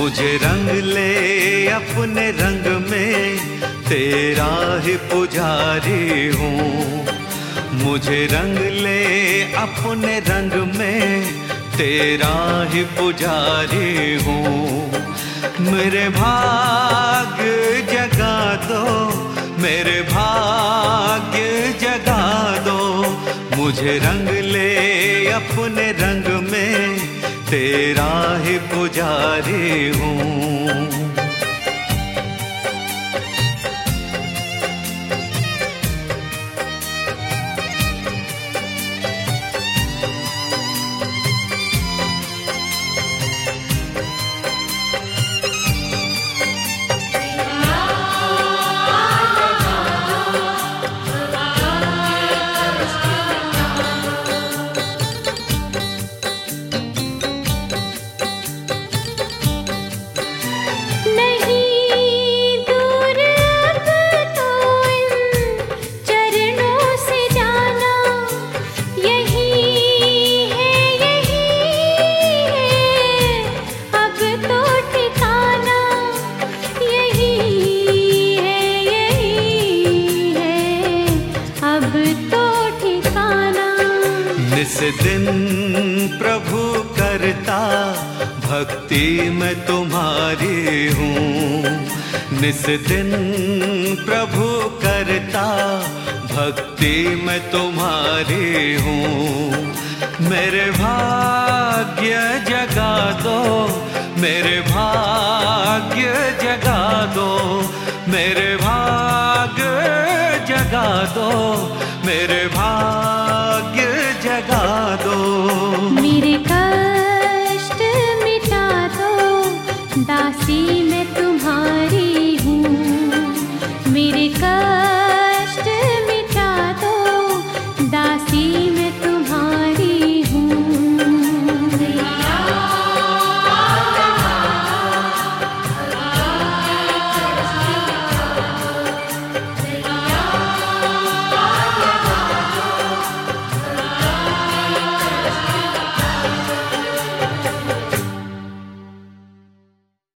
मुझे रंग ले अपने रंग में, तेरा ही पुजारी हूँ। मुझे रंग ले अपने रंग में, तेरा ही पुजारी हूँ। मेरे भाग्य जगा दो, मेरे भाग्य जगा दो। मुझे रंग ले अपने रंग में, तेरा ही पुजारी हूँ। निस दिन प्रभु करता भक्ति मैं तुम्हारी हूँ। निस दिन प्रभु करता भक्ति मैं तुम्हारी हूँ। मेरे भाग्य जगा दो, मेरे भाग्य जगा दो, मेरे भाग्य जगा दो, मेरे भाग्य जगा दो। मेरे कष्ट मिटा दो दासी